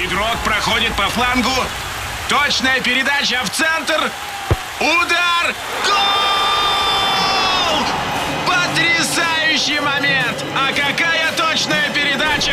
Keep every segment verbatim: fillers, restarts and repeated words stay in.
Игрок проходит по флангу. Точная передача в центр. Удар! Гол! Потрясающий момент! А какая точная передача!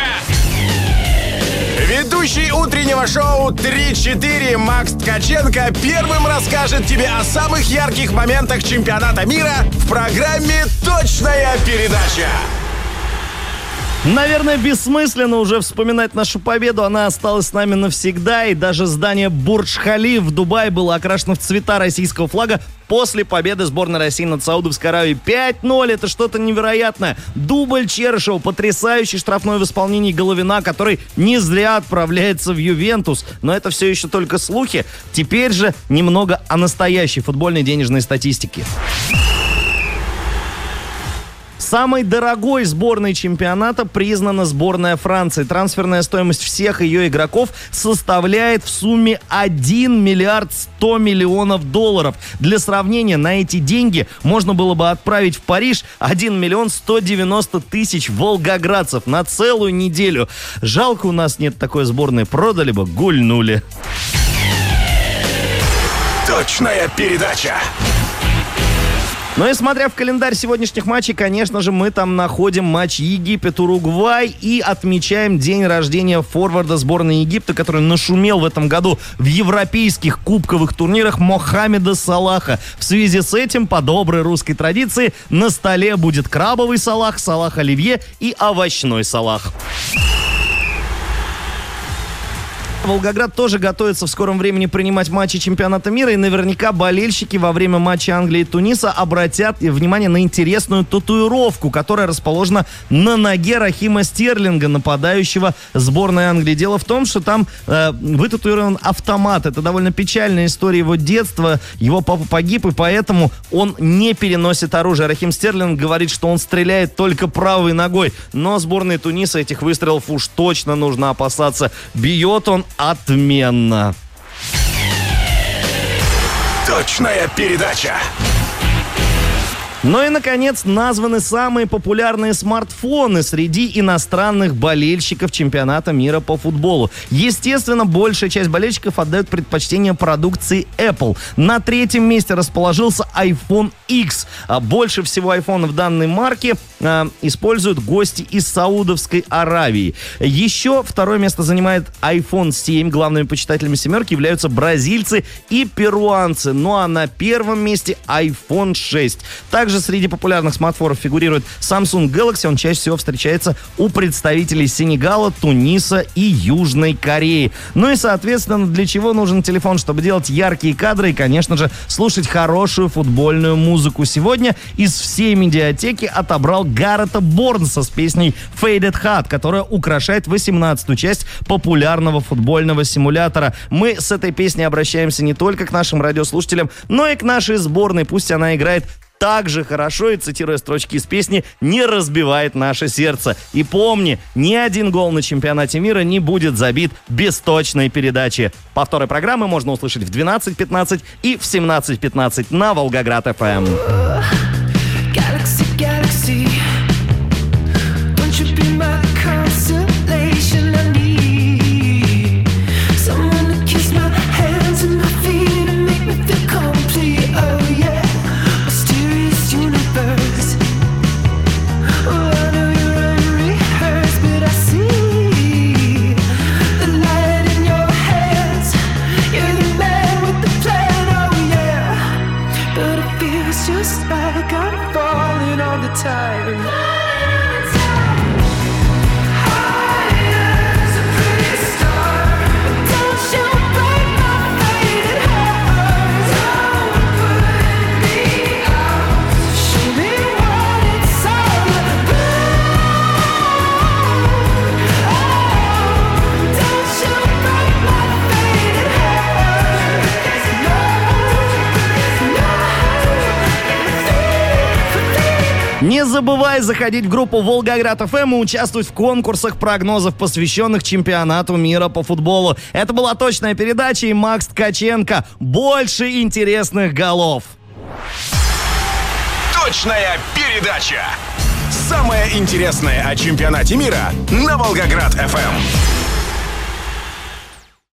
Ведущий утреннего шоу три четыре Макс Ткаченко первым расскажет тебе о самых ярких моментах чемпионата мира в программе «Точная передача». Наверное, бессмысленно уже вспоминать нашу победу. Она осталась с нами навсегда. И даже здание Бурдж-Халиф в Дубае было окрашено в цвета российского флага после победы сборной России над Саудовской Аравией. пять ноль. Это что-то невероятное. Дубль Черышева. Потрясающий штрафной в исполнении Головина, который не зря отправляется в Ювентус. Но это все еще только слухи. Теперь же немного о настоящей футбольной денежной статистике. Самой дорогой сборной чемпионата признана сборная Франции. Трансферная стоимость всех ее игроков составляет в сумме один миллиард сто миллионов долларов. Для сравнения, на эти деньги можно было бы отправить в Париж один миллион сто девяносто тысяч волгоградцев на целую неделю. Жалко, у нас нет такой сборной. Продали бы, гульнули. Точная передача. Ну и смотря в календарь сегодняшних матчей, конечно же, мы там находим матч Египет-Уругвай и отмечаем день рождения форварда сборной Египта, который нашумел в этом году в европейских кубковых турнирах, Мохаммеда Салаха. В связи с этим, по доброй русской традиции, на столе будет крабовый салах, салах оливье и овощной салах. Волгоград тоже готовится в скором времени принимать матчи чемпионата мира, и наверняка болельщики во время матча Англии и Туниса обратят внимание на интересную татуировку, которая расположена на ноге Рахима Стерлинга, нападающего сборной Англии. Дело в том, что там э, вытатуирован автомат. Это довольно печальная история его детства. Его папа погиб, и поэтому он не переносит оружие. Рахим Стерлинг говорит, что он стреляет только правой ногой. Но сборной Туниса этих выстрелов уж точно нужно опасаться. Бьет он отменно. Точная передача. Ну и, наконец, названы самые популярные смартфоны среди иностранных болельщиков чемпионата мира по футболу. Естественно, большая часть болельщиков отдает предпочтение продукции Apple. На третьем месте расположился iPhone X. А больше всего айфонов данной марки а, используют гости из Саудовской Аравии. Еще второе место занимает iPhone семь. Главными почитателями семерки являются бразильцы и перуанцы. Ну а на первом месте iPhone шесть. Также среди популярных смартфонов фигурирует Samsung Galaxy. Он чаще всего встречается у представителей Сенегала, Туниса и Южной Кореи. Ну и, соответственно, для чего нужен телефон? Чтобы делать яркие кадры и, конечно же, слушать хорошую футбольную музыку. Сегодня из всей медиатеки отобрал Гаррета Борнса с песней Faded Heart, которая украшает восемнадцатую часть популярного футбольного симулятора. Мы с этой песней обращаемся не только к нашим радиослушателям, но и к нашей сборной. Пусть она играет так же хорошо и, цитируя строчки из песни, не разбивает наше сердце. И помни, ни один гол на чемпионате мира не будет забит без точной передачи. Повторы программы можно услышать в двенадцать пятнадцать и в семнадцать пятнадцать на Волгоград эф эм. Galaxy, galaxy, don't you be my consolation? I need someone to kiss my hands and my feet and make me feel complete. Oh yeah. Universe. Oh, I know you're unrehearsed, but I see the light in your hands. You're the man with the plan, oh yeah. But it feels just like I'm falling all the time. Не забывай заходить в группу Волгоград эф эм и участвовать в конкурсах прогнозов, посвященных чемпионату мира по футболу. Это была точная передача, и Макс Ткаченко. Больше интересных голов. Точная передача. Самое интересное о чемпионате мира на Волгоград эф эм.